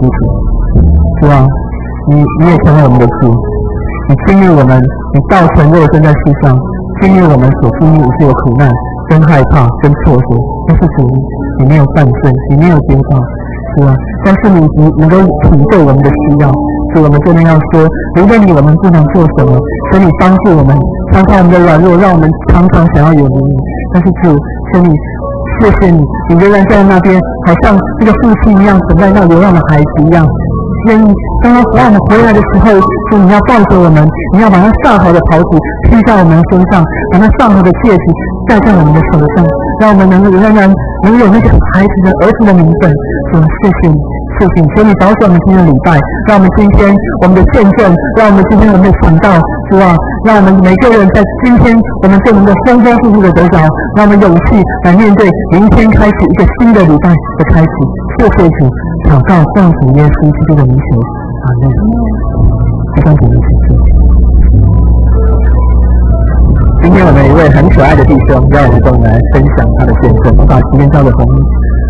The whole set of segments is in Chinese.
主，主啊，你也成为我们的主，你经历我们，你道成肉身在世上，经历我们所经历一切的苦难、跟害怕、跟挫折，但是主，你没有犯罪，你没有跌倒，主啊，但是你能够体会我们的需要。所以我们真的要说，如果你我们不能做什么，求你帮助我们，常常我们的软弱，让我们常常想要远离你。但是主，求你，谢谢你，你仍然在那边，好像这个父亲一样，等待那流浪的孩子一样。愿意当我们回来的时候，主你要抱着我们，你要把那上好的袍子披在我们身上，把那上好的戒指戴在我们的手上，让我们仍然能有那个孩子的儿子的名分。主，谢谢你。谢谢你，求你保守我们今天的礼拜，让我们今天我们的见证，让我们今天我们的传道，主啊，让我们每个人在今天我们就能够丰丰富富的得着，让我们勇气来面对明天开始一个新的礼拜的开始。谢谢主，祷告奉主耶稣基督的名求，阿门。弟兄姐妹，今天我们有一位很可爱的弟兄，让我们跟我们来分享他的见证。我把时间交给红衣。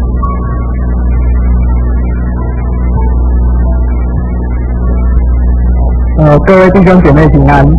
各位弟兄姐妹平安。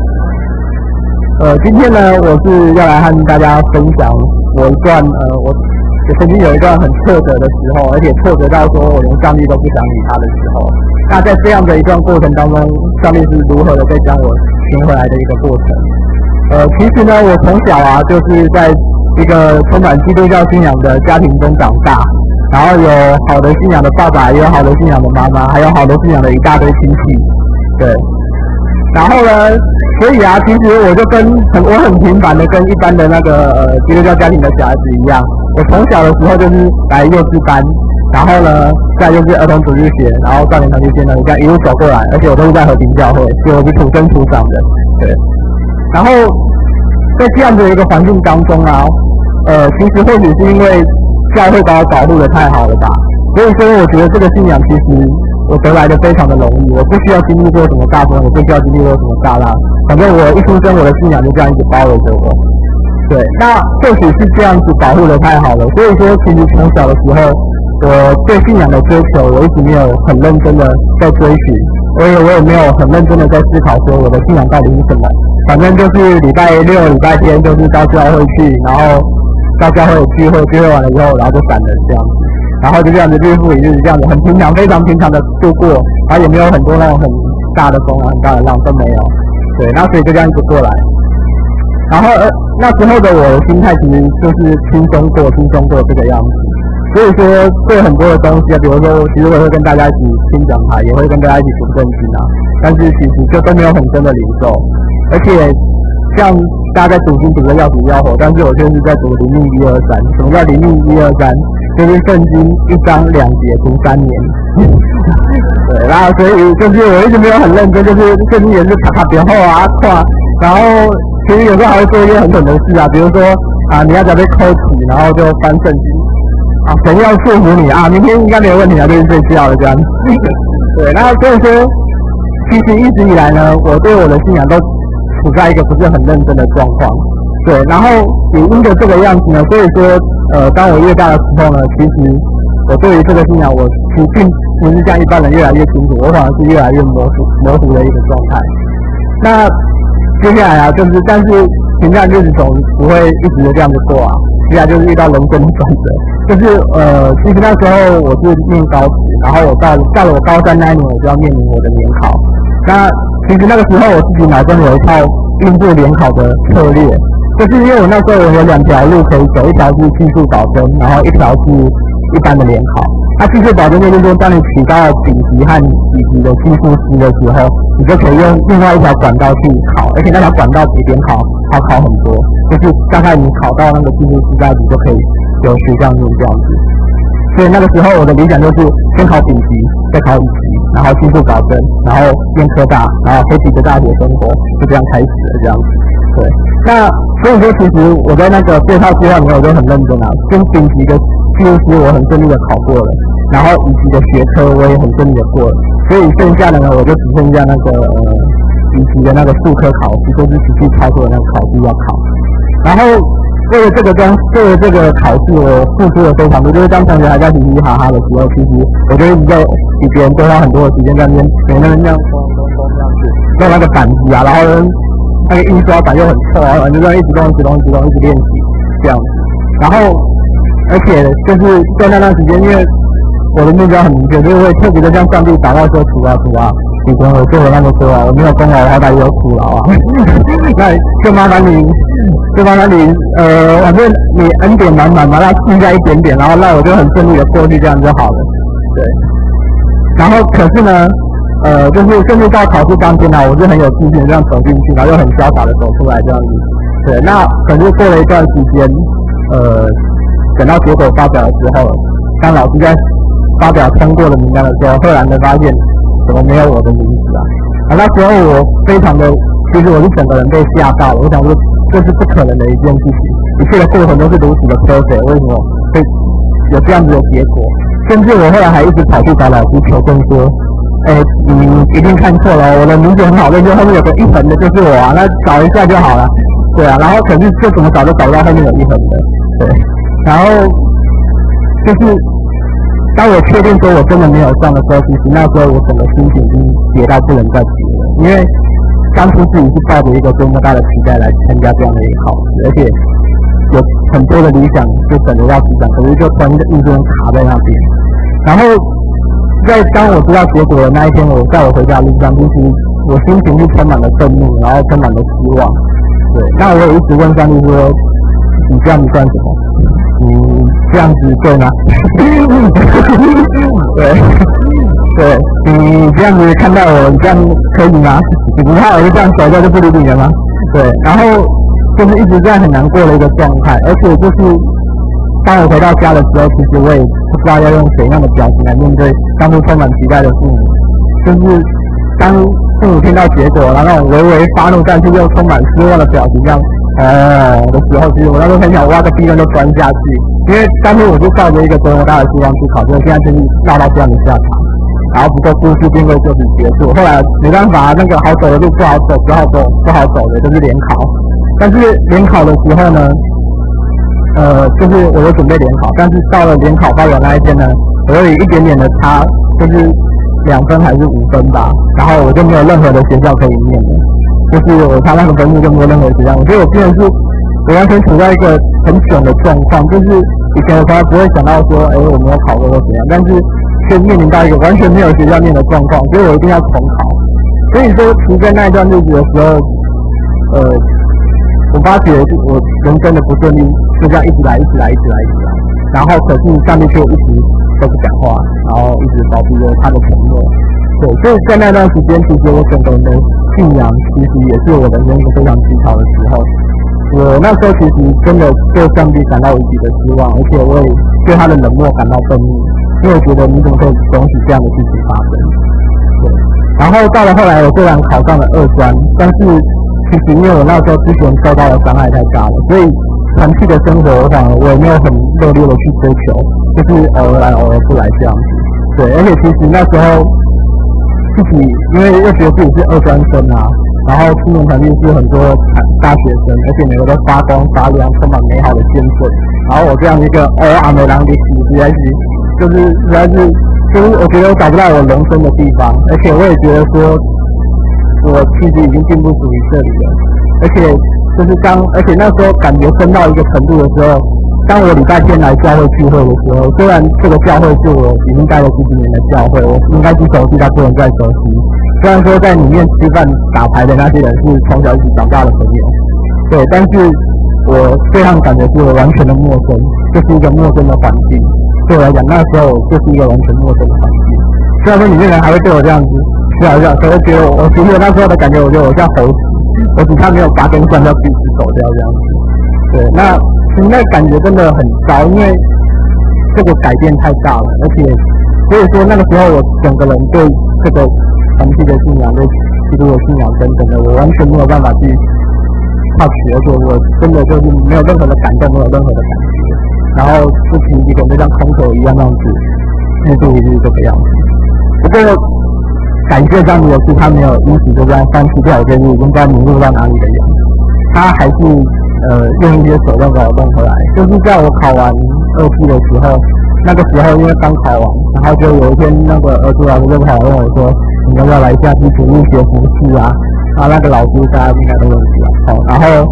今天呢，我是要来和大家分享我一段我曾经有一段很挫折的时候，而且挫折到说我连上帝都不想理他的时候。那在这样的一段过程当中，上帝是如何的再将我寻回来的一个过程。其实呢，我从小啊，就是在一个充满基督教信仰的家庭中长大，然后有好的信仰的爸爸，也有好的信仰的妈妈，还有好的信仰的一大堆亲戚。对，然后呢，所以啊，其实我就我很平凡的跟一般的那个基督教家庭的小孩子一样，我从小的时候就是来幼稚班，然后呢，再就是儿童主日学，然后少年团体间呢，这样一路走过来，而且我都是在和平教会，所以我是土生土长的，对。然后在这样的一个环境当中啊，其实或许是因为教会把我保护的太好了吧，所以说我觉得这个信仰其实我得来的非常的容易，我不需要经历过什么大风，我不需要经历过什么大浪，反正我一出生，我的信仰就这样一直包围着我。对，那或许是这样子保护的太好了，所以说其实从小的时候，我对信仰的追求，我一直没有很认真的在追寻，我也没有很认真的在思考说我的信仰到底是什么。反正就是礼拜六、礼拜天就是到教会去，然后到教会聚会完了以后，然后就散人这样子。然后就这样子日复一日，这样子很平常、非常平常的度过，然后也没有很多那种很大的风啊、很大的浪都没有。对，那所以就这样一直过来。然后那时候的我的心态其实就是轻松过这个样子。所以说对很多的东西啊，比如说其实我会跟大家一起听讲台，也会跟大家一起读圣经啊，但是其实就都没有很深的领受，而且像大家在读经读的要死要活，但是我就是在读灵命123。什么叫灵命123？就是圣经1章2节读3年。对，然后所以就是我一直没有很认真，就是圣经也是卡别后啊跨，然后其实有时候还会做一些很蠢的事啊，比如说啊你要准备抠起，然后就翻圣经啊，神要祝福你啊，明天应该没有问题啊，就是睡觉了这样。对，那所以说其实一直以来呢，我对我的信仰都处在一个不是很认真的状况。对，然后也因着这个样子呢，所以说当我越大的时候呢，其实我对于这个信仰，我其实并不是像一般人越来越清楚，我反而是越来越模糊的一个状态。那接下来啊，就是但是平常日子总不会一直这样子过啊，接下来就是遇到人生的转折，就是其实那时候我是念高职，然后我到了我高3那一年，我就要面临我的联考。那其实那个时候我自己脑中有一套应付联考的策略。就是因为我那时候我有2条路可以走，一条是技术保证，然后一条是一般的联考。那技术保证就是说，当你取到丙级和乙级的技术师的时候，你就可以用另外一条管道去考，而且那条管道比联考好考很多。就是大概你考到那个技术师在，你就可以有学校路这样子。所以那个时候我的理想就是先考丙级，再考乙级，然后技术保证，然后念科大，然后黑皮的大学生活，就这样开始了这样子。对，那所以说其实我在那个这套计划里面我就很认真啊，先丙级的技术师我很顺利的考过了，然后乙级的学科我也很顺利的过了，所以剩下的呢我就只剩下那个乙级的那个术科考试，就是实际操作的那个考试要考。然后为了这个考试，我付出了非常多。就是当同学还在嘻嘻哈哈的时候，其实我就一直在比别人多花很多的时间在那边，每个人这样这样子，用那个板子啊，然后那个印刷板又很臭啊，就这样一直动，一直练习这样子。然后，而且就是在那段时间，因为我的目标很明确，所以我也特别的向上帝祷告说：主啊，你跟我做了那么多啊，我没有功劳，好歹也有苦劳啊，那就麻烦你，反正你恩典满满，把它记在一点点，然后让我就很顺利的过去，这样就好了。对。然后可是呢，就是甚至到考试当天呢，我是很有自信这样走进去，然后又很潇洒的走出来这样子。对。那可是过了一段时间，等到结果发表的时候，当老师在发表通过的名单的时候，赫然的发现怎么没有我的名字啊？那时候我非常的，其实我是整个人被吓到了。我想说，这是不可能的一件事情，一切的过程都是如此的 perfect， 为什么会有这样子的结果？甚至我后来还一直跑去找老师求证说，你一定看错了，我的名字很好认，就后面有个一横的就是我啊，那找一下就好了。对啊，然后可是这怎么找都找不到后面有一横的，对，然后就是当我确定说我真的没有上的时候，其实那时候我整个心情已经跌到不能再跌了，因为当初自己是抱着一个多么大的期待来参加这样的一个考试，而且有很多的理想就等着要实现，可是就突然一个卡在那边。然后当我知道结果的那一天，在我回家的路上，其实我心情是充满了愤怒，然后充满了失望。对，那我也一直问上帝说：“你这样子算什么？你这样子对吗？”对，你这样子看待我，你这样可以吗？你不怕我就这样走掉就不理你了吗？对，然后就是一直在很难过的一个状态，而且就是当我回到家的时候，其实我也不知道要用怎样的表情来面对当初充满期待的父母。就是当父母听到结果，然后那种微微发怒，但是又充满失望的表情，这样的时候，其实我那时候很想挖个地洞就钻下去，因为当初我就抱着一个多么大的希望去考，结果现在就是落到这样的下场。然后不过故事并未就此结束，后来没办法，那个好走的路不好走，不好走的就是联考。但是联考的时候呢，就是我有准备联考，但是到了联考发表那一天呢，我有一点点的差，就是2分还是5分吧，然后我就没有任何的学校可以念了，就是我差那个分数就没有任何学校，我觉得我变成是我完全处在一个很囧的状况，就是以前我从来不会想到说，我没有考过或怎样，但是却面临到一个完全没有学校念的状况，所以我一定要重考。所以说，其实在那一段日子的时候，我发觉我人生的不顺利就这样一直来，然后可是上帝却一直都不讲话，然后一直保持着他的承诺。对，所以在那段时间，其实我整个人的信仰其实也是我人生一个非常低潮的时候。我那时候其实真的对上帝感到无比的失望，而且我也对他的冷漠感到愤怒，因为我觉得你怎么可以容许这样的事情发生？对。然后到了后来，我虽然考上了2专，但是其实因为我那时候之前受到的伤害太大了，所以团契的生活我也没有很热烈的去追求，就是偶尔来偶尔不来这样子。对，而且其实那时候自己因为又觉得自己是2专生啊，然后青年团体是很多大学生，而且每个都发光发亮，充满美好的见证。然后我这样一个阿美郎的实在是就是我觉得我找不到我人生的地方，而且我也觉得说，我其实已经并不属于这里了。而且那时候感觉升到一个程度的时候，当我礼拜天来教会聚会的时候，虽然这个教会是我已经待了10几年的教会，我应该是熟悉，但不能再熟悉。虽然说在里面吃饭打牌的那些人是从小一起长大的朋友，对，但是我对他们感觉是完全的陌生，就是一个陌生的环境。对我来讲，那时候就是一个完全陌生的环境。虽然说里面人还会对我这样子笑一笑，可是觉得我其实那时候的感觉，我觉得我像猴子，我只差没有拔根蒜要彼此走掉这样子。对，那其实那感觉真的很糟，因为这个改变太大了，而且所以说那个时候我整个人对这个团体的信仰、对基督的信仰等等的，我完全没有办法去touch，而且我真的就是没有任何的感动，没有任何的感觉，然后就凭一个就像空手一样那样子，日度一日这个样子。不过感谢上帝的是，他没有因此就这样放弃掉我这日已经不知道迷路到哪里的人，他还是用一些手段把我弄回来。就是在我考完2技的时候，那个时候因为刚考完，然后就有一天那个主老师就跑来问我说：“你要不要来一下基础力学服饰啊？”然后那个老师大家应该都认识啊。好，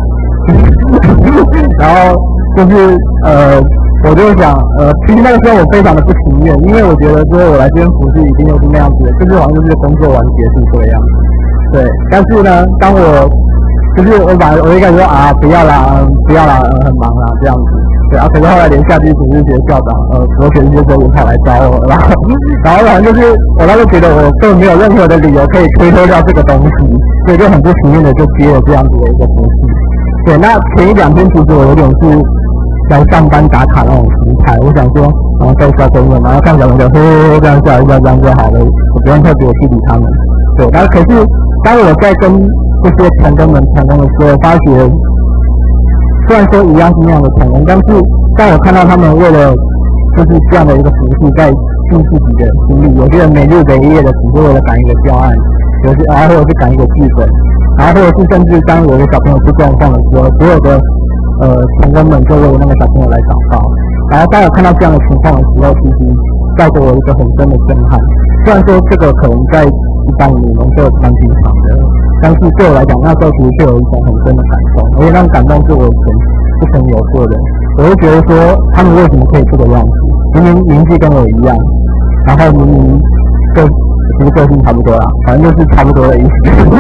然后就是我就想其实那个时候我非常的不情愿，因为我觉得说我来这边服饰一定又是那样子的，就是好像就是工作完结束这个样子。对，但是呢，当我就是我一开始说不要啦，很忙啦这样子。对啊，可是后来连下基础力学校长国学一些周也跑来找我，然后好像就是我那时候觉得我根本没有任何的理由可以推脱掉这个东西，所以就很不情愿的就接了这样子的一个服饰。对，那前1、2天其实我有点是来上班打卡那种心态，我想说，然后带小朋友，然后看小朋友嘿这样笑一笑，这样就好了，我不用特别去理他们。对，然后可是当我在跟这些同工们谈论的时候，发觉虽然说一样是那样的成功，但是当我看到他们为了就是这样的一个服饰在尽自己的心力，有些人每日每夜的只是为了赶一个教案，有些或者是赶一个剧本，然后或者是甚至当有一个小朋友出状况的时候，所有的成功们就为那个小朋友来祷告。然后当我看到这样的情况的时候，其实带给我一个很深的震撼。虽然说这个可能在一般你们就蛮平常的，但是对我来讲，那时候其实就有一种很深的感动，而且那种感动是我以前不曾有过的。我会觉得说，他们为什么可以这个样子？明明年纪跟我一样，然后明明其实个性差不多啦，反正就是差不多的意思。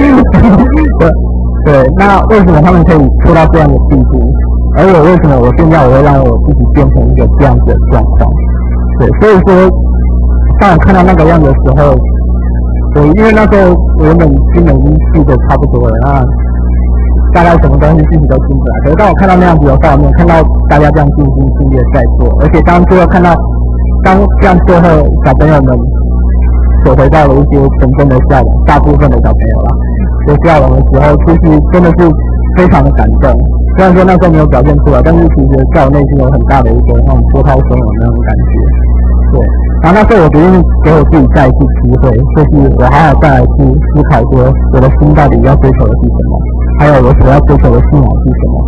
对，那为什么他们可以做到这样的地步？而我为什么现在我会让我自己变成一个这样子的状况？对，所以说，当我看到那个样子的时候，因为那时候我原本基本已经记得差不多了，那大概什么东西自己都记不来。可是当我看到那样子的画面，看到大家这样尽心尽力的在做，而且当最后看到这样最后小朋友们所回到了一些纯真的笑容，大部分的小朋友啦，的笑容的时候，其实真的是非常的感动。虽然说那时候没有表现出来，但是其实在我内心有很大的一个那种波涛汹涌的那种感觉。对，然后那时候我决定给我自己再一次机会，就是我好好再来去思考说，我的心到底要追求的是什么，还有我所要追求的信仰是什么。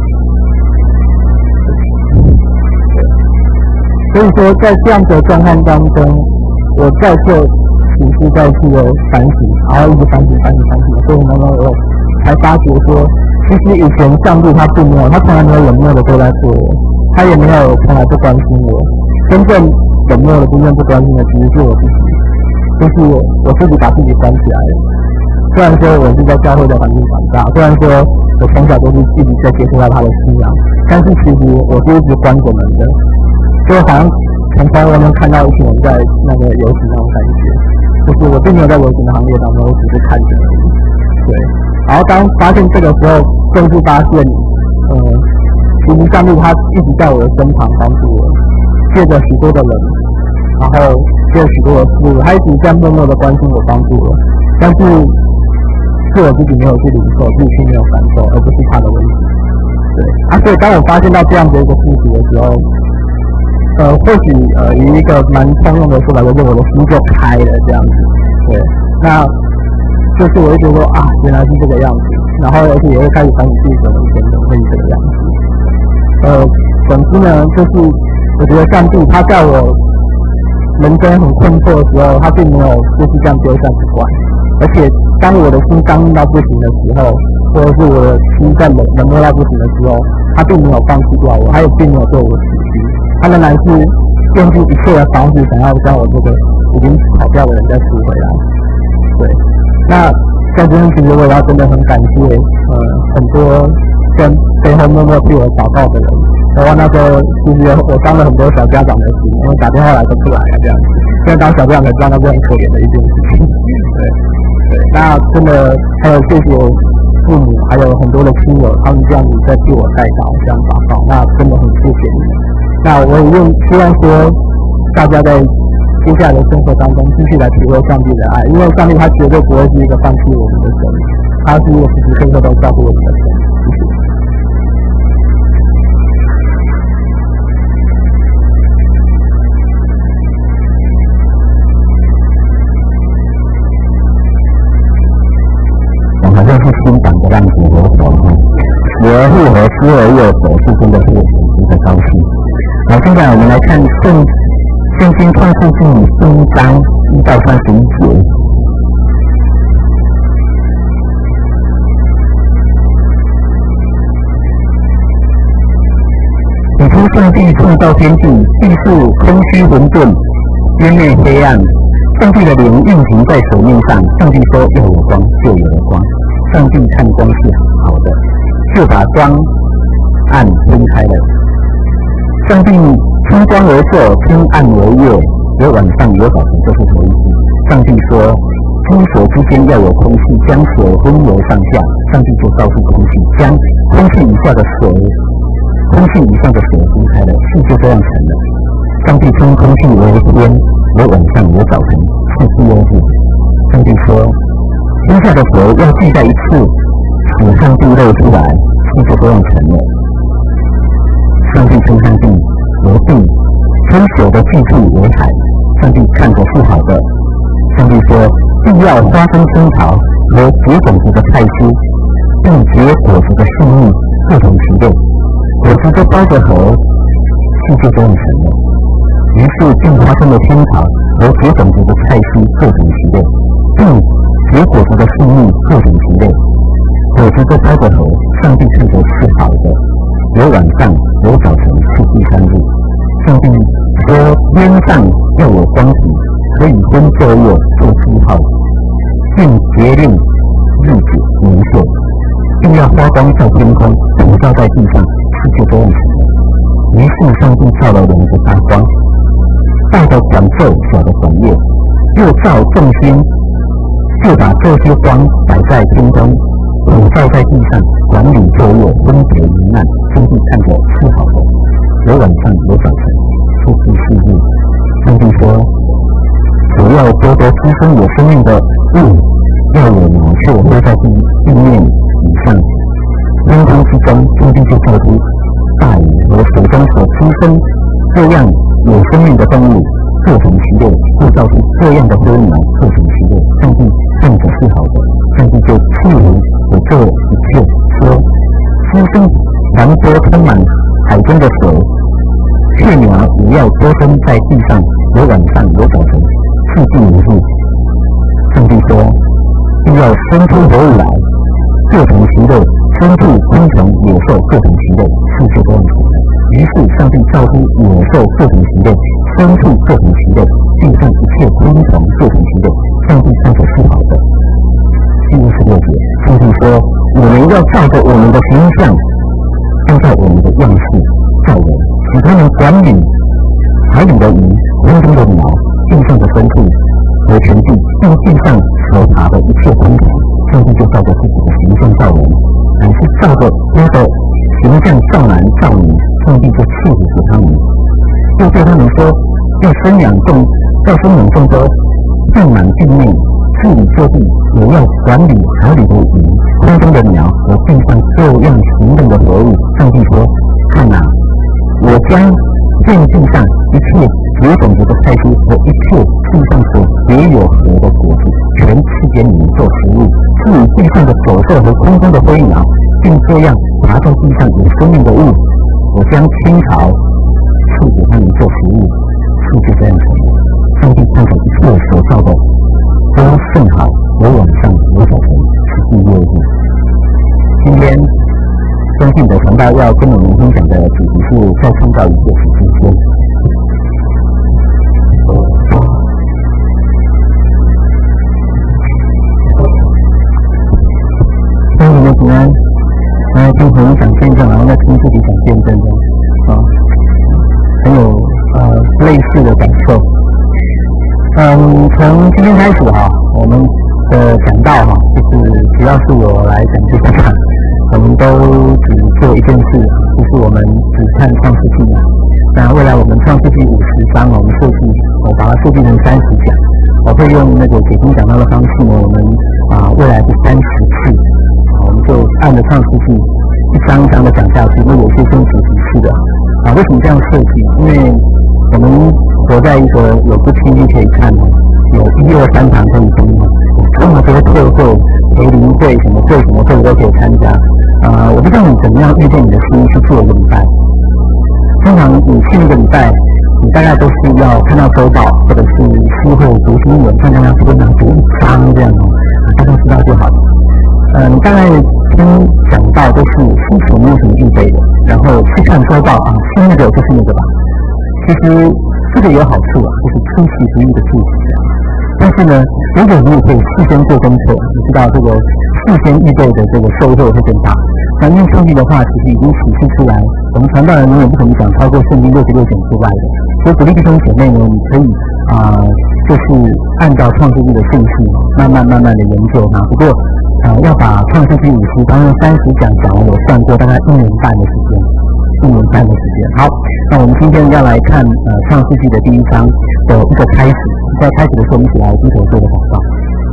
所以说，在这样的状况当中，我在做处事再次的反省，然后一直反省的过程当中，我才发觉说，其实以前上帝他并没有，他从来没有冷漠的对待过我，他也没有从来不关心我。真正冷漠的、真正不关心的，其实是我自己，就是我自己把自己关起来了。虽然说我是在教会的环境长大，虽然说我从小都是自己在接触到他的信仰，但是其实我是一直关着门的，就好像从窗外面看到一群人在那个游行那种感觉，就是我并没有在游行的行列当中，我只是看着而已。对，然后当发现这个时候，更是发现，其实上帝他一直在我的身旁帮助我，借着许多的人，然后借着许多的事物，他一直在默默的关心我、帮助我，但是是我自己没有去领受，自己却没有感受，而不是他的问题。对，所以当我发现到这样的一个事实的时候，或许以一个蛮通用的说法，就是我的心就开了这样子。对，那就是我会觉得说原来是这个样子，然后而且也会开始反省自己的以前怎么会是这个样子。总之呢，就是我觉得上帝他在我人生很困惑的时候，他并没有就是这样丢下不管，而且当我的心刚硬到不行的时候，或者是我的心在冷漠到不行的时候，他并没有放弃掉我，他也并没有对我死心，他仍然是用尽一切的方式想要将我这个已经跑掉的人再赎回来。对，那在这边其实我也要真的很感谢很多跟背后默默替我祷告的人，然后那时候其实我当了很多小家长的心，因为打电话来都不来了这样子，现在当小家长才知道那是很可怜的一件事情。对，那真的还有谢谢父母，还有很多的亲友，他们这样子在替我带祷，这样祷告，那真的很谢谢你们。那我也希望说大家在接下来的生活当中继续来体会上帝的爱，因为上帝他绝对不会是一个放弃我们的神，他是一个时时刻刻都照顾我们的神。谢谢。 我好像是新党的样子，我懂。 死而复活，失而又活，是真的是值得高兴。好，现在我们来看圣经创世纪11章1到31节。起初上帝创造天地，地是空虚混沌，渊内黑暗。上帝的灵运行在水面上。上帝说要有光，就有了光。上帝看光是好的，就把光暗分开了。上帝称光为昼，称暗为夜，有晚上有早晨，这是头一句。上帝说金水之间要有空气，将水分流上下。上帝就告诉空气，将空气以上的水分开了，事就这样成了。上帝称空气为天，有晚上有早晨，是第二日。上帝说天下的水要聚在一次，使上帝露出来，事就这样成了。上帝称上帝为地，称水的聚处为海。上帝看着是好的。上帝说地要发生春草和结种子的菜蔬，并结果子的树木，各种其类，果子都包着核，事就这样成了。于是便发生了青草和结种子的菜蔬，各种其类，并结果子的树木，各种其类，果子都包着核。上帝看着是好的。有晚上有早晨，是第三日。上帝说天上要有光体，可以分昼夜，做记号，并节令日子年岁，并要发光在天空，普照在地上，事就这样成了。于是上帝造了2个大光，大的管昼，小的管夜，又造众星，就把这些光摆在天中，普照在地上，管理昼夜，分别明暗。上帝看着是好的。有晚上有早晨，是第4日。上帝说主要多多滋生有生命的物，要有鸟雀飞在地面以上。天空之中，上帝就造出大鱼和水中所滋生这样有生命的动物，各种其类，就造出这样的飞鸟，各种其类。上帝看着是好的。上帝就赐福给这一切，说滋生传播充满海中的水，雀鸟也要多生在地上，有晚上有早晨，是第5日。上帝说必要生出活物来，各种其类，牲畜昆虫野兽各种其类，是就这样成了。于是上帝造出野兽各种其类，牲畜各种其类，地上一切昆虫各种其类。上帝看着是好的。第56节，上帝说我们要照着我们的形象，按照我们的样式造人，使他们管理海里的鱼，空中的鸟，地上的牲畜和全地，并地上所爬的一切昆虫。上帝就照着自己的形象造人，乃是照着他的形象造男造女。上帝就赐福给他们，又对他们说要生养众多，遍满地面，治理各地，也要管理海里的鱼，空中的鸟和地上各样行动的活物。上帝说看哪，我将遍地上一切结种子的菜蔬和一切地上所结有核的果子，全赐给你们做食物。至于地上的走兽和空中的飞鸟，并这样爬在地上有生命的物，我将青草赐给他们做食物。事就这样成了。上帝看着一切所造的都甚好，有晚上有早晨，是第6日。今天相信的传道要跟我们分享的主题是再创造一个时间。欢迎你们平安，听朋友讲见证，然后再听自己讲见证的，很有类似的感受。从今天开始我们的讲道就是只要是我来讲这个，我们都只做一件事，就是我们只看创世纪。那未来我们创世纪50章，我们设计，我把它设计成30讲，我会用那个解经讲道的方式呢，我们未来是30次，我们就按着创世纪一章一章的讲下去。那有些是主题式的为什么这样设计？因为我们活在一个有部 TV 可以看有1、2、3堂可以听这么多特会、培灵会、什么会都可以参加。 我不知道你怎么样预备你的心去做一个礼拜。通常你去一个礼拜，你大概都是要看到周报，或者是书会读新闻，看大家是不是拿读一章这样大概知道就好了。你大概听讲到都是心情没有什么预备的，然后去看周报是那个就是那个吧。其实这个也有好处就是出其不意的注意但是呢，如果你也可以事先做功课，你知道这个事先预备的这个收获会更大。那因为上帝的话其实已经启示出来，我们传道人永远不可能讲超过圣经66卷之外的，所以鼓励弟兄姐妹呢，你可以就是按照创世纪的顺序慢慢的研究它。不过要把创世纪5书刚刚30讲完，我算过大概1年半的时间。好，那我们今天要来看创世纪的第1章的一个开始。在开始的时候，我们一起来低头做个祷告。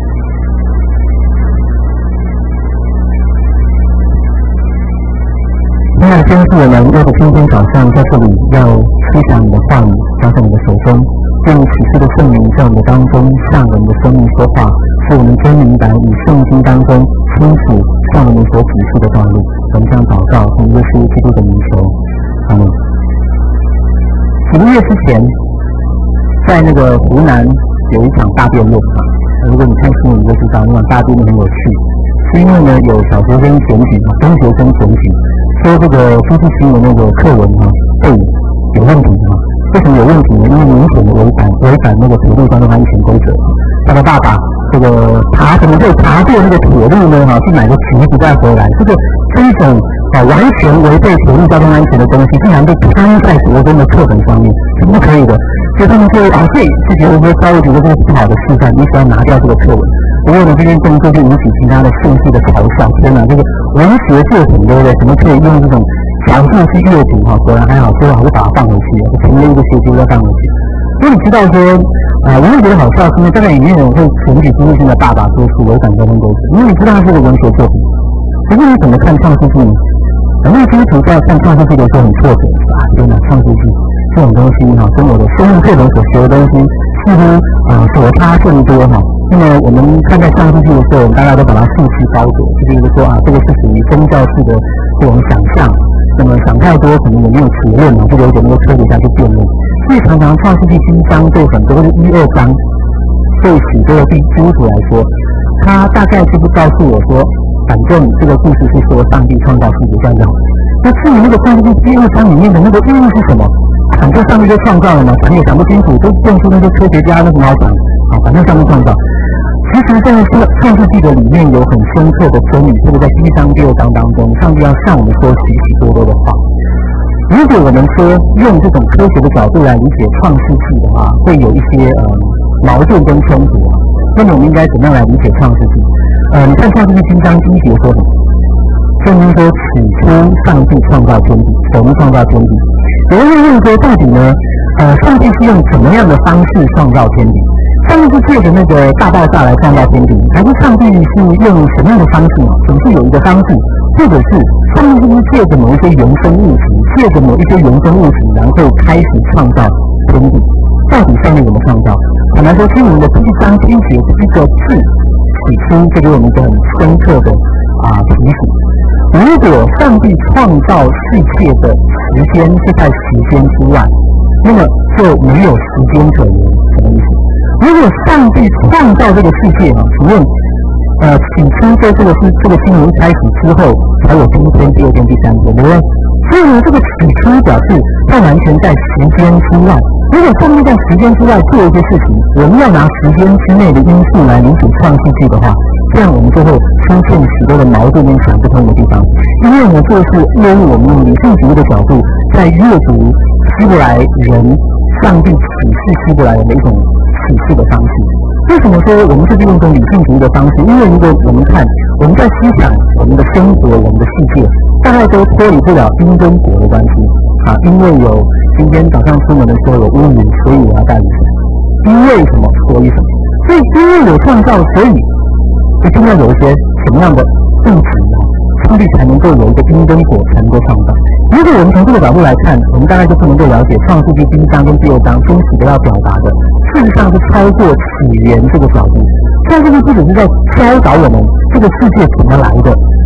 亲爱的天父，我们要在今天早上在这里要思想你的话语，交在你的手中，用启示的圣灵在我们的当中向我们的生命说话，使我们真明白你圣经当中清楚向我们所指示的道路。我们这样祷告，奉耶稣基督的名求，阿们。几个月之前，在那个湖南有一场大辩论如果你看新闻你就知道，那场大辩论很有趣，是因为呢有小学生检举中学生检举，说这个经济新闻那个课文背有问题为什么有问题呢？因为明显的违反那个铁路交通安全规则。他的爸爸这个怎么会爬过那个铁路呢？去买个橘子再回来，这一种完全违背铁路交通安全的东西，竟然被摊在国中的课本上面，是不可以的。所以他们就自己会不会稍微觉得这是不好的示范，你想要拿掉这个课文。不过呢，这件动作就引起其他的顺序的嘲笑。天哪，这个文学作品对不对？怎么可以用这种角度去阅读果然还好，最后还是把它放回去，停了一个学期再放回去。所以你知道说，我会觉得好笑，是因为大概也没有人会检举朱立新的爸爸说是违反交通规则，因为你知道它是个文学作品。可是你怎么看创世纪呢？因为基督徒在看创世纪的时候很挫折，天哪，创世纪这种东西跟我的生命课本所学的东西似乎所差更多那么我们看待创世纪的时候，大家都把它束之高阁，就是说这个是属于宗教式的这种想象。那么想太多可能也没有结论就有点那个科学家去辩论。所以常常创世纪第1章对很多是1、2章，对许多的基督徒来说，他大概就不告诉我说，反正这个故事是说上帝创造世界这样就好。那至于那个创世纪第2章里面的那个意义是什么？反正上帝就创造了嘛，想也想不清楚，都变出那些科学家那什么好讲反正上帝创造。其实在创世纪的里面有很深刻的真理，特别在第1章、第2章当中，上帝要向我们说许许多多的话。如果我们说用这种科学的角度来理解创世纪的话，会有一些矛盾跟冲突那么我们应该怎么样来理解创世纪？你看创世纪第1章第1节说什么？圣经说起初上帝创造天地，神创造天地。有人会问说，到底呢上帝是用怎么样的方式创造天地？上帝是借着那个大爆炸来创造天地，还是上帝是用什么样的方式总是有一个方式，或者是上帝是不是借着某一些原生物质，借着某一些原生物质，然后开始创造天地？到底上帝怎么创造？坦白说，经文的第1章第1节这个字起初，就给我们一个很深刻的提醒。如果上帝创造世界的时间是在时间之外，那么就没有时间可言。什么意思？如果上帝创造这个世界请问起初在这个经文开始之后，才有第1天、第2天、第3天，对不对？所以呢，这个起初表示它完全在时间之外。如果上帝在时间之外做一些事情，我们要拿时间之内的因素来理解创世纪的话，这样我们就会出现许多的矛盾跟想不通的地方。因为呢，这是因为我们用理性主义的角度在阅读希伯来人上帝启示希伯来人的一种启示的方式。为什么说我们这是用一种理性主义的方式？因为如果我们看我们在思想、我们的生活、我们的世界，大概都脱离不了因跟果的关系因为有今天早上出门的时候有乌云，所以我要带雨伞。因为什么？所以什么？所以因为有创造，所以一定要有一些什么样的物质上帝才能够有一个因跟果才能够创造。如果我们从这个角度来看，我们大概就不能够了解创世纪第1章跟第2章中许都要表达的，事实上是超过起源这个角度。创世纪不只是在教导我们这个世界怎么来的，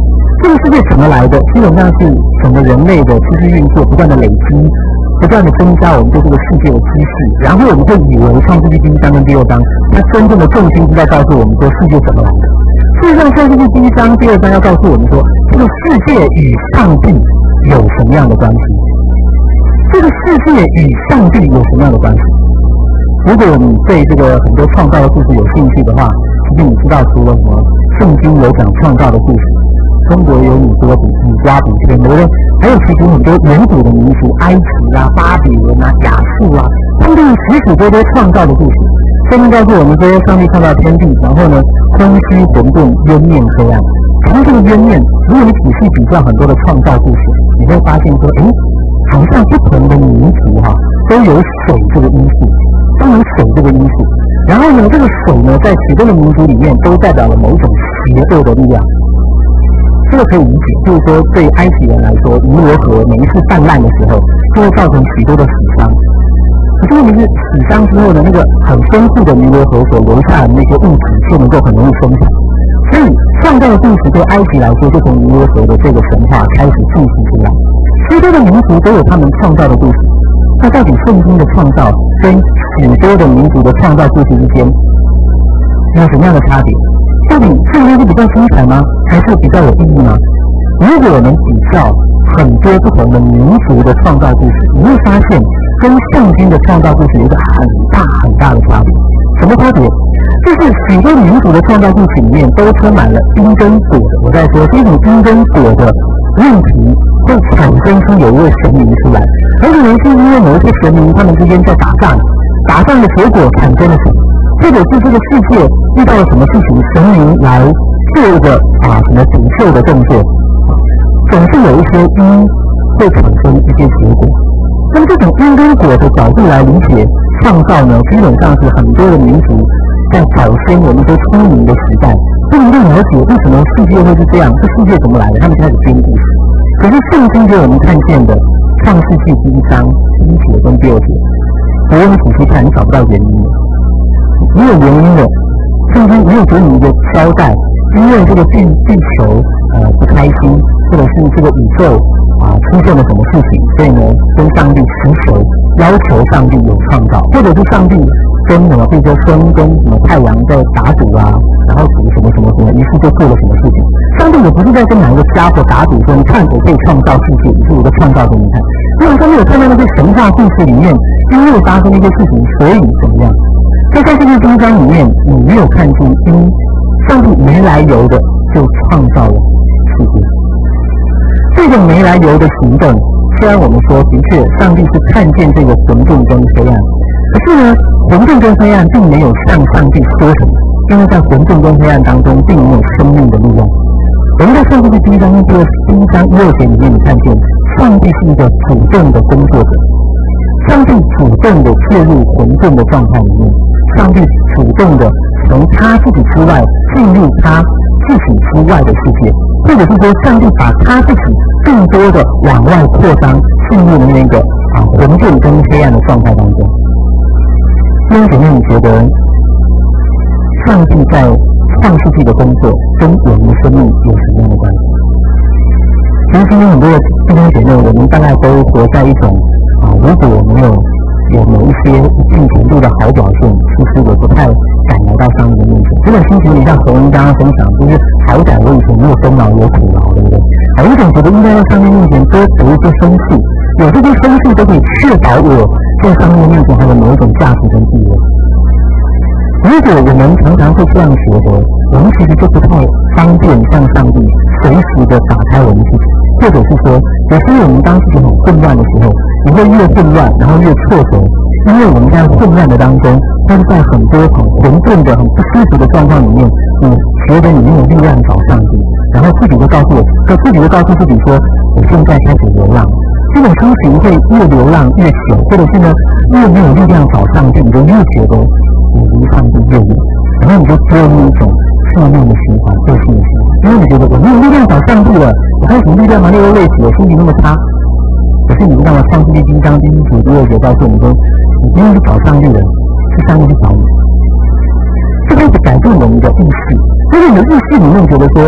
这个世界怎么来的？基本上是整个人类的知识运作不断的累积，不断的增加我们对这个世界的知识，然后我们会以为创世纪第1章跟第2章，它真正的重心是在告诉我们说世界怎么来的。事实上，创世纪第1章、第2章要告诉我们说，这个世界与上帝有什么样的关系？这个世界与上帝有什么样的关系？如果你对这个很多创造的故事有兴趣的话，其实你知道，除了什么圣经有讲创造的故事，中国有米多补、米瓜补天，对不对？还有其实很多远古的民族，埃及啊、巴比伦啊、亚述啊，他们都有许许多多创造的故事。圣经告诉我们说，上帝创造天地，然后呢，空虚混沌，渊面黑暗。从这个渊面，如果你仔细比较很多的创造故事，你会发现说，好像不同的民族都有水这个因素，都有水这个因素。然后呢，这个水呢，在许多的民族里面都代表了某种邪恶的力量。这个可以理解，就是说对埃及人来说，尼罗河每一次泛滥的时候，就会造成许多的死伤。可是问题是，死伤之后呢，那个很丰富的尼罗河所留下的那些物质，就能够很容易生产。所以创造的故事对埃及来说，就从尼罗河的这个神话开始进行出来。许多的民族都有他们创造的故事。那到底圣经的创造跟许多的民族的创造故事之间有什么样的差别？到底圣经是比较精彩吗？还是比较有意义吗？如果我们比较很多不同的民族的创造故事，你会发现跟圣经的创造故事有一个很大很大的差别。什么差别？就是许多民族的创造故事里面都充满了因跟果的。我在说这种因跟果的问题会产生出有一位神明出来，很可能是因为某一些神明他们之间在打仗，打仗的结果产生了什么，或者是这个世界遇到了什么事情，神明来做一个什么补救的动作，总是有一些因会产生一些结果。那么这种因跟果的角度来理解创造呢，基本上是很多的民族在早先我们说聪明的时代不能够了解为什么世界会是这样，这世界怎么来的，他们开始编故事。可是圣经给我们看见的创世纪第1章第1节跟第2节，如果你仔细看，你找不到原因的，没有原因的，圣经没有给你一个交代，因为这个地球不开心，或者是这个宇宙出现了什么事情，所以呢跟上帝祈求，要求上帝有创造，或者是上帝跟比如说风跟什么太阳在打赌然后什么，于是就做了什么事情。上帝也不是在跟哪一个家伙打赌说，你看我可以创造世界，你是我的创造给你看。因为上帝有看到那些神话故事里面，因为发生一些事情，所以怎么样？在创世纪第1章里面，你没有看出上帝没来由的就创造了世界。这种没来由的行动，虽然我们说的确上帝是看见这个混沌跟黑暗，可是呢，混沌跟黑暗并没有向上帝说什么，因为在混沌跟黑暗当中并没有生命的力量。我们在创世纪第1章跟第1章1、2节里面，你看见上帝是一个主动的工作者，上帝主动的介入混沌的状态里面，上帝主动的从他自己之外进入他自己之外的世界，或者是说上帝把他自己更多的往外扩张，进入了那个混沌跟黑暗的状态当中。弟兄姐妹，你觉得上帝在创世纪的工作跟我们的生命有什么样的关系？其实今天很多的弟兄姐妹，我们大概都活在一种如果我们有某一些一定程度的好表现，其实我不太敢来到上帝的面前。这种心情你像洪恩刚刚分享，就是好歹我以前没有功劳有苦劳，对不对？我总觉得应该在上帝面前多读一些分数，有这些分数都可以确保我在上帝面前还有某一种价值跟地位。如果我们常常会这样觉得，我们其实就不太方便向上帝随时的打开我们自己，或者是说，有时候我们当自己很混乱的时候，你会越混乱，然后越挫折，因为我们在混乱的当中，或是在很多很混沌的、很不舒服的状况里面，你觉得你没有力量找上帝，然后自己就告诉自己说，我现在开始流浪。这种心情会越流浪越久，或者是呢，越没有力量找上帝，你就越觉得你离上帝越远，然后你就跌入一种负面的循环、恶性的循环，因为你觉得我没有力量找上帝了，我还有什么力量把那个累死，我心情那么差。可是你知道吗？创世纪第1章第1节、第2节告诉我们说，你不用去找上帝了，是上帝去找你。这开始改变我们的意识，因为你的意识里面觉得说，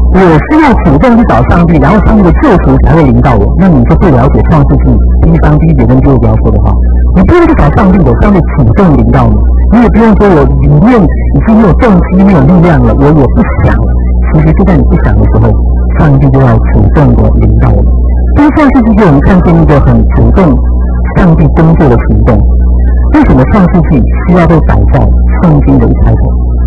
我是要主动去找上帝，然后上帝的救赎才会临到我，那你就不了解创世纪第1章第1节跟第2节说的话。你不用去找上帝的，上帝主动临到你，你也不用说我里面已经没有动机、没有力量了，我也不想了。其实就在你不想的时候，上帝就要主动的临到我们。从创世纪给我们看见一个很主动上帝工作的行动。为什么创世纪需要被摆在圣经的一开头？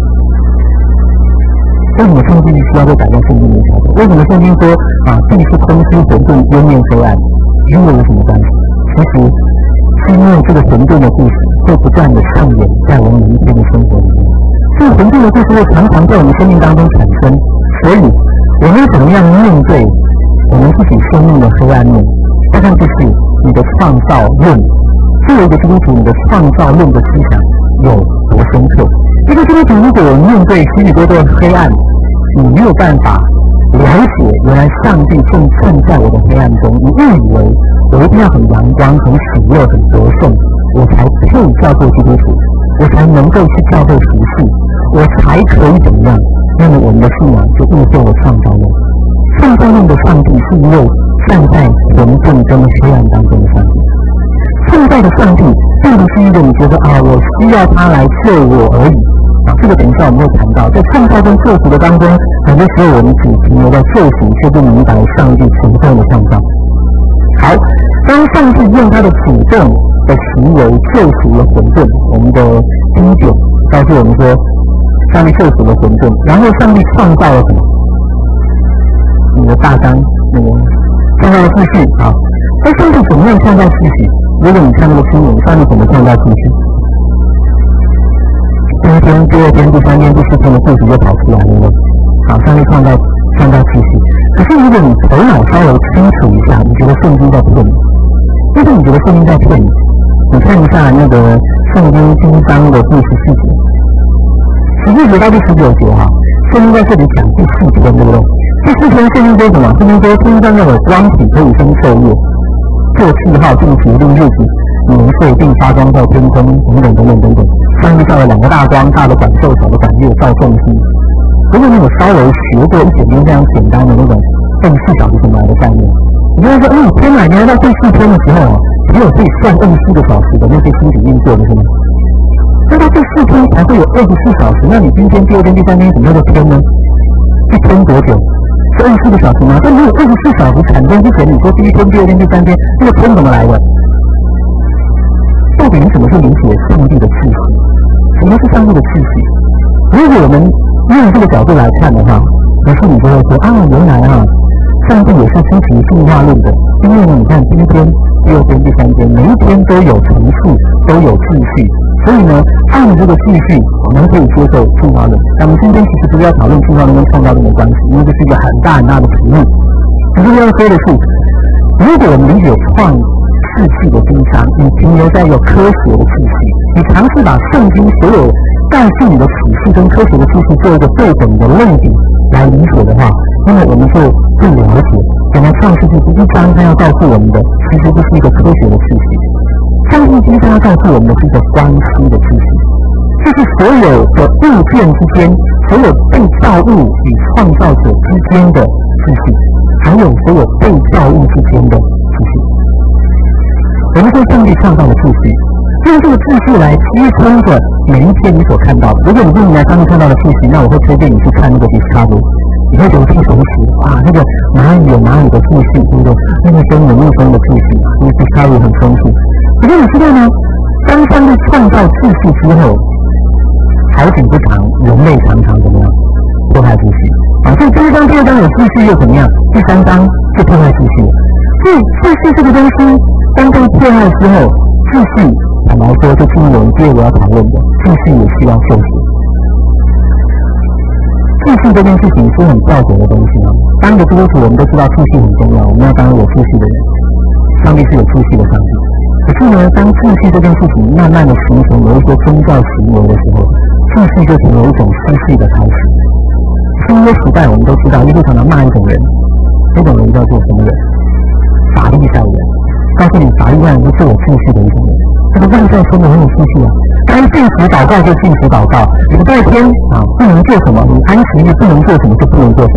为什么创世纪需要被摆在圣经的一开头？为什么圣经说地是空虚混沌渊面黑暗，与我有什么关系？其实是因为这个混沌的故事会不断的上演在我们每一天的生活里面，这个混沌的故事会常常在我们生命当中产生，所以我们要怎么样面对我们自己生命的黑暗面？大概就是你的创造论。作为一个基督徒，你的创造论的思想有多深刻？一个基督徒如果面对许许多多的黑暗，你没有办法了解原来上帝正站在我的黑暗中，你误以为我一定要很阳光、很喜乐、很得胜，我才配叫做基督徒，我才能够去教会服侍，我才可以怎么样？那么我们的信仰就误会了创造论。创造论的上帝是一位站在混沌跟黑暗当中的上帝。创造的上帝并不是一个你觉得我需要他来救我而已这个等一下我们会谈到，在创造跟救赎的当中，很多时候我们只停留在救赎，却不明白上帝主动的创造。好，当上帝用他的主动的行为救赎了混沌，我们的第一点告诉我们说，上帝救赎了混沌，然后上帝创造了什么？你的大纲那个创造了秩序那上帝怎么样创造秩序？如果你看那个新闻，上帝怎么创造秩序？第1天、第2天、第3天、第4天的故事就跑出来了。上帝创造秩序。可是如果你头脑稍微清楚一下，你觉得圣经在骗你？为什么你觉得圣经在骗你？你看一下那个圣经第1章的第14节，14节到第19节圣经在这里讲第4天，对不对？第4天圣经说什么？圣经说天上要有光体，可以生昼夜，做记号，定节令日子，年岁，并发光在天空，等等。上帝造了2个大光，大的管昼，小的管月，造众星。如果你有稍微学过一点点这样简单的那种24小时什么来的概念，你就会说，天哪，原来到第4天的时候只有可以算24个小时的那些星体运作的是吗？那到第4天才会有24小时，那你今天、第2天、第3天什么叫做天呢？一天多久？是24个小时吗？但没有24小时产生之前，你说第1天、第2天、第3天，这个天怎么来的？到底你怎么去理解上帝的秩序？什么是上帝的秩序？如果我们用这个角度来看的话，可是你就会说原来上帝也是支持进化论的，因为呢，你看第1天、第2天、第3天，每一天都有层次，都有秩序，所以呢，按这个秩序，我们可以接受进化论。那么今天其实不是要讨论进化论跟创造论的关系，因为这是一个很大很大的题目。可是要说的是，如果我们理解创世纪的第1章，你停留在一个科学的秩序，你尝试把圣经所有告诉你的启示跟科学的秩序做一个对等的类比来理解的话，那么我们就不了解原来创世纪第1章它要告诉我们的其实不是一个科学的秩序，创世纪它要告诉我们的是一个关系的秩序，就是所有的物件之间，所有被造物与创造者之间的秩序，还有所有被造物之间的秩序。我们说上帝创造的秩序，用这个秩序来支撑着每一天你所看到的。如果你认为上帝创造的秩序，那我会推荐你去看那个 Discovery， 你会觉得非常神奇那个蚂蚁有蚂蚁的秩序，对不对？那个生有蜜蜂的秩序，因为 Discovery 很丰富。可是你知道呢，当上帝创造秩序之后，好景不长，人类常常怎么样？破坏秩序所以第1章、第2章有秩序又怎么样？第3章就破坏秩序了。所以秩序这个东西，当被破坏之后，秩序坦白说，就今年第2个要讨论的，秩序也需要救赎。秩序这件事情是很吊诡的东西当个基督徒，我们都知道秩序很重要，我们要当有秩序的人。上帝是有秩序的上帝。可是呢，当秩序这件事情慢慢的形成有一些宗教行为的时候，秩序就成为一种失序的开始。新约时代我们都知道，耶稣常常骂一种人，这种人叫做什么人？法利赛人。告诉你，法利赛人是自我秩序的一种人。这个外在生活很有秩序该禁食祷告就禁食祷告，礼拜天不能做什么，你安息日不能做什么就不能做什么。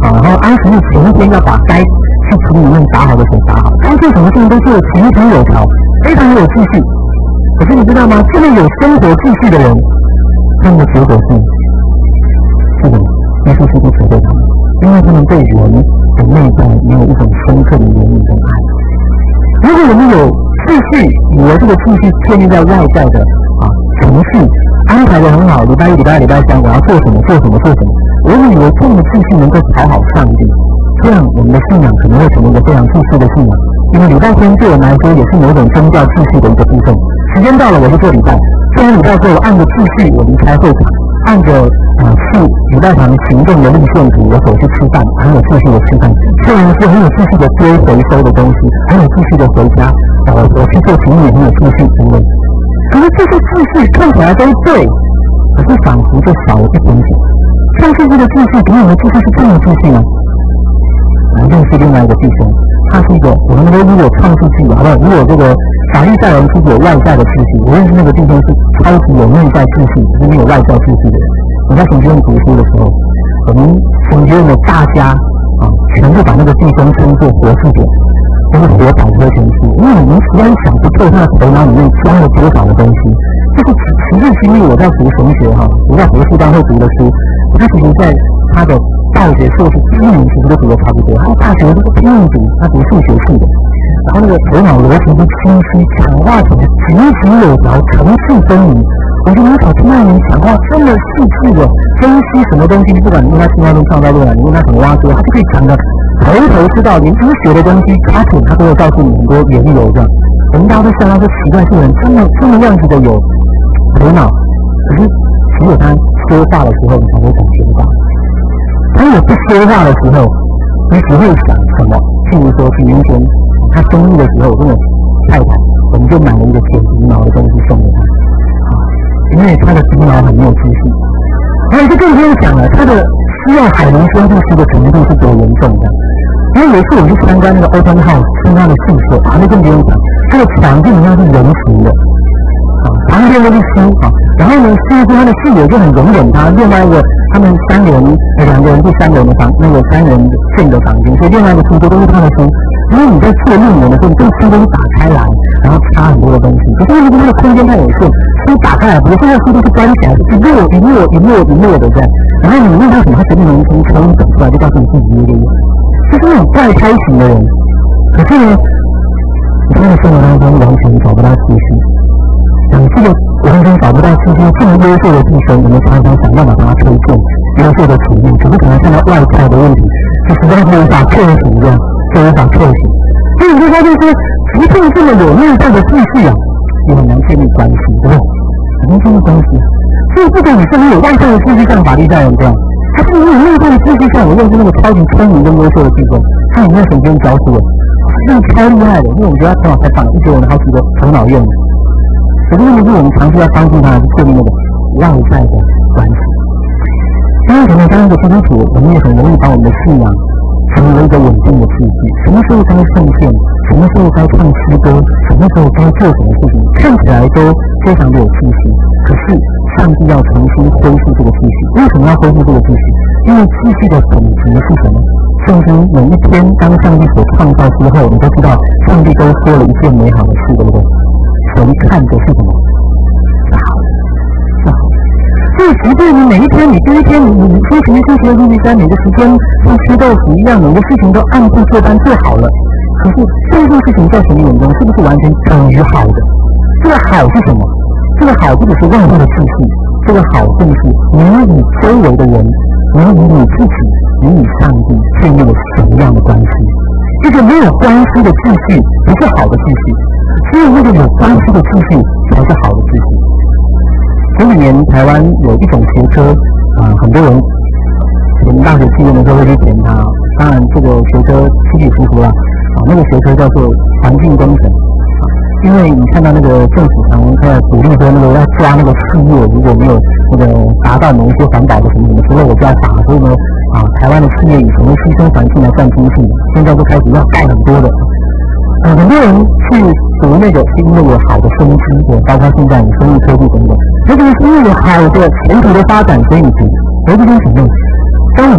然后安息日前一天要把该去土里面打好的水打好，该做什么事情都做得井井有条，非常有秩序。可是你知道吗？这么有生活秩序的人，他们的结果是什么？耶稣基督责备他们，因为他们对人的内在没有一种深刻的怜悯跟爱。如果我们有秩序，以为这个秩序建立在外在的程序安排的很好，礼拜一、礼拜二、礼拜三我要做什么做什么做什么，我们以为这样的秩序能够讨好上帝，这样我们的信仰可能会成为一个非常自私的信仰。因为礼拜天对我们来说也是某种宗教秩序的一个部分，时间到了我就做礼拜，做完礼拜之后按着秩序我离开会场，按着去礼拜堂行动的路线图我走去吃饭，很有秩序的吃饭，吃完了之后很有秩序的丢回收的东西，很有秩序的回家，我去做服务也很有秩序等等。可是这些秩序看起来都对，可是仿佛就少了一点点。创世纪的秩序比我们的秩序是这样的秩序吗？认识另外一个弟兄，他是一个我们如果创世纪好不好？如果这个法利赛人是有外在的秩序，我认识那个弟兄是超级有内在秩序，可是没有外在秩序的人。我在神学院读书的时候，我们神学院的大家全部把那个弟兄称作活字典，都是活百科全书，因为我们实在想不透他的头脑里面装了多少的东西。就是其实我在读神学我在博士班会读的书，他其实在他的大学硕士第一年其实都读得差不多，他大学都是拼命读，他读数学系的，然后那个头脑逻辑是清晰，讲话讲得井井有条，层次分明。我觉得很少听到人讲话这么细致的分析什么东西，不管你问他进化论、创造论你问他什么挖掘，他就可以讲得头头是道，连医学的东西他都会告诉你很多缘由这样。我们大家都想到说奇怪，这个人这么样子的有头脑，可是只有他说话的时候你才会感觉到，他有不说话的时候你只会想什么。譬如说几年前他生日的时候，我跟我太太我们就买了一个剪鼻毛的东西送给他，因为他的鼻毛很没有秩序。还有就更不用讲了，他的需要海绵深度式的程度是多严重的。因为有一次我去参观那个 open house， 参观的宿舍那更不用讲，这个墙基本上是人形的旁边都是书然后呢，是他的室友就很容忍他，另外一个他们2个人住3个人的那个3人间的房间，所以另外一个书桌都是他的书。因为你在做论文的时候，你这个书都是打开来，然后插很多的东西，可是因为它的空间太有限，书打开来，比如说那书都是关起来，一摞的这样，然后你问他什么，他随便能从抽一本出来就告诉你自己约，就是那种怪胎型的人。可是呢，你在生活当中完全找不到秩序。这个完全找不到秩序，这么优秀的弟兄，我们常常想办法把他推荐优秀的处境，可是可能看到外在的问题，就实在是无法克服这样，就无法克服。所以你就发现说，即便这么有内在的秩序也很难建立关系，对不对？很难建立关系。所以不管你是没有外在的秩序像法利赛人这样，还是你有内在的秩序像我认识那个超级聪明跟优秀的弟兄，他也在神间教书这样超厉害的，因为我觉得他头脑太棒了，一直有好几个头脑院。可是问题是我们尝试要帮助他建立那个外在的关系。当然，可能当一个基督徒，我们也很容易把我们的信仰成为一个稳定的秩序。什么时候该奉献，什么时候该唱诗歌，什么时候该做什么事情，看起来都非常的有秩序。可是上帝要重新恢复这个秩序。为什么要恢复这个秩序？因为秩序的本质是什么？圣经每一天当上帝所创造之后，你都知道上帝都说了一件美好的事，对不对？谁看的是什么？是好的，是好的。所以即便你每一天，你第一天你星期一、星期二、星期三，每个时间像吃豆腐一样，每个事情都按部就班做好了，可是这件事情在神眼中是不是完全等于好的？这个好是什么？这个好不只是外在的秩序，这个好正是你与周围的人，你与你自己，你与上帝建立了什么样的关系？这个没有关系的秩序不是好的秩序，只有那个有关系的秩序才是好的秩序。前几年台湾有一种学科很多人填大学志愿的时候会去填它，当然这个学科起起伏伏啦那个学科叫做环境工程。因为你看到那个政府常在鼓励说那个要抓那个企业，如果没有那个达到某一些环保的什么之类的就要打，所以呢台湾的企业以什么牺牲环境来赚经济，现在就开始要盖很多的。很多人去读那个是因为有好的生机，包括现在你生物科技等等，那个是因为有好的前途的发展，所以你读。而这边什么？当我们看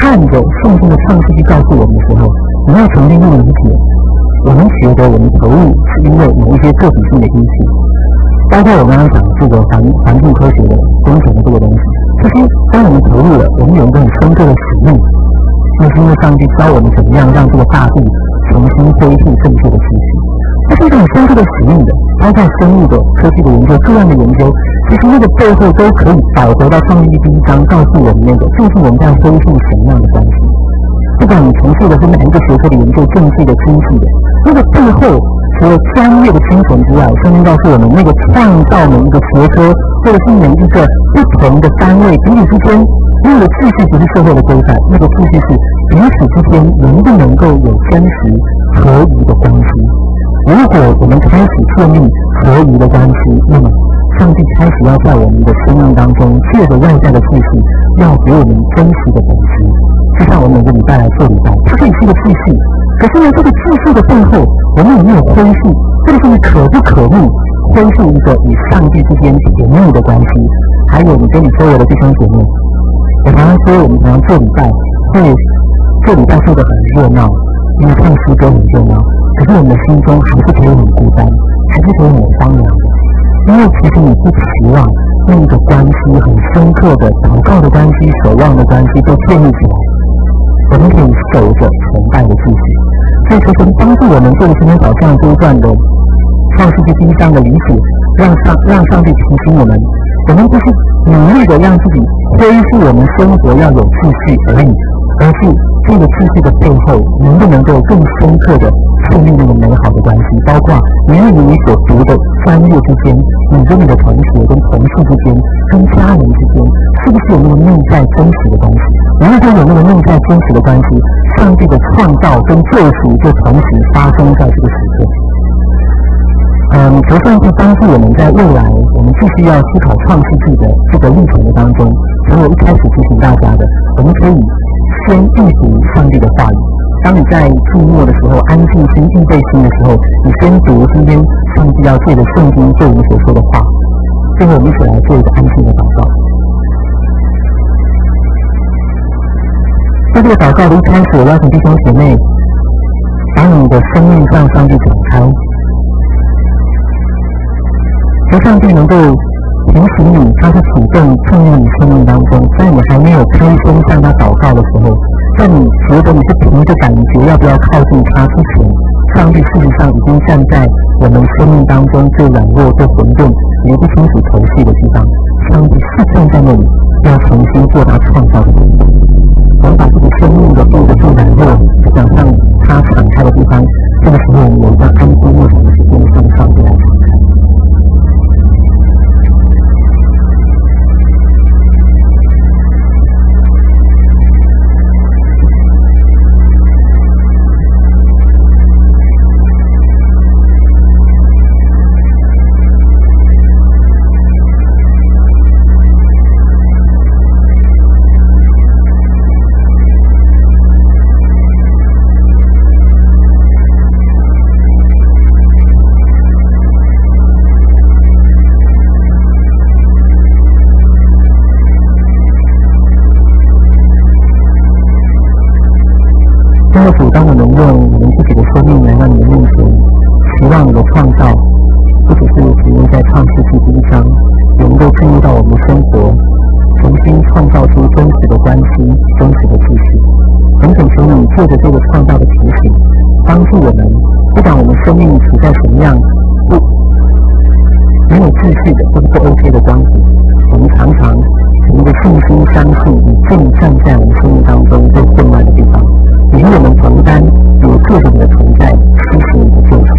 看着圣经的创世纪告诉我们的时候，你要重新去理解，我们觉得我们投入是因为某一些个体性的因素，包括我刚刚讲这个环境科学的工程的这个东西，就是当我们投入了，我们有一个很深刻的使命，就是因为上帝教我们怎么样让这个大地重新恢复正确的秩序。这是一个很深刻的使命的，包括生物的科技的研究、个案的研究，其实那个背后都可以导回到创世纪第1章，告诉我们那个就是我们在恢复什么样的关系。不管你从事的是哪一个学科的研究，政治的、经济的，那个背后除了专业的精神之外，圣经告诉我们，那个创造每一个学科或者是每一个不同的单位彼此之间，那个秩序不是社会的规范，那个秩序是彼此之间能不能够有真实合宜的关系。如果我们开始建立合宜的关系，那么上帝开始要在我们的生命当中，借着外在的秩序，要给我们真实的本质。就像我们每个礼拜来做礼拜，它可以是一个秩序，可是呢，这个秩序的背后，我们有没有恢复，或者是你可不可逆恢复一个与上帝之间甜蜜的关系？还有你跟你周围的弟兄姐妹，我常常说，我们常常做礼拜，会做礼拜做得很热闹，因为唱诗歌很重要。可是我们的心中还是可以很孤单，还是可以很荒凉的，因为其实你不期望那个关系很深刻的祷告的关系、守望的关系都建立起来，我们可以守着崇拜的秩序。所以求神帮助我们做了今天早上这一段的创世纪第1章的理解，让上帝提醒我们，我们不是努力的让自己恢复我们生活要有秩序而已，而是这个秩序的背后能不能够更深刻的建立那个美好的关系，包括你与你所读的专业之间，你跟你的同学跟同事之间，跟家人之间，是不是有那个内在真实的东西？如果有那个内在真实的关系，上帝的创造跟救赎就同时发生在这个时刻。求上帝帮助我们在未来，我们继续要思考创世纪的这个历程的当中，从我一开始提醒大家的，我们可以先预读上帝的话语。当你在静默的时候，安静心、预备心的时候，你先读今天上帝要借着圣经对我们所说的话。最后，我们一起来做一个安静的祷告。在这个祷告的一开始，我邀请弟兄姐妹把你的生命向上帝敞开，求上帝能够提醒你，他是主动进入你生命当中，在你还没有开声向他祷告的时候，在你觉得你是凭着感觉要不要靠近他之前，上帝事实上已经站在我们生命当中最软弱、最混沌、也不清楚头绪的地方。上帝是站在那里，要重新做他创造的工作。我们把这个生命的这个最软弱，想向他敞开的地方，这个时候我们有一段安静默想的时间，向上帝来敞开。主，当我们用我们自己的生命来到你的面前，期望你的创造不只是停留在创世纪第1章，也能够进入到我们的生活，重新创造出真实的关系、真实的秩序。恳求你借着这个创造的提醒，帮助我们，不管我们生命处在什么样没有秩序的或者不 OK 的光景，我们常常凭着信心相信你正站在我们生命当中最混乱的地方，你与我们同担，也借着你的同在施行你的救赎。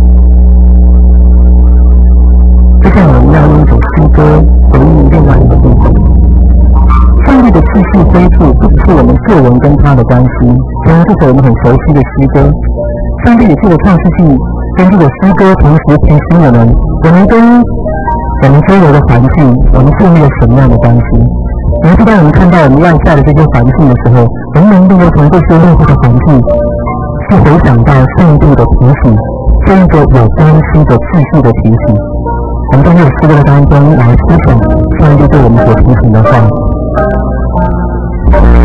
接下来我们要用一首诗歌回应另外一个部分。上帝的秩序恢复不只是我们个人跟他的关系，虽然这是我们很熟悉的诗歌，上帝也借着创世纪跟这个诗歌同时提醒我们，我们跟我们周围的环境，我们建立了什么样的关系？我们当我们看到我们外在的这些环境的时候，我们能不能从这些内部的环境去回想到上帝的提醒，这一个有关系的秩序的提醒？我们在这个诗歌当中来思想上帝对我们所提醒的话。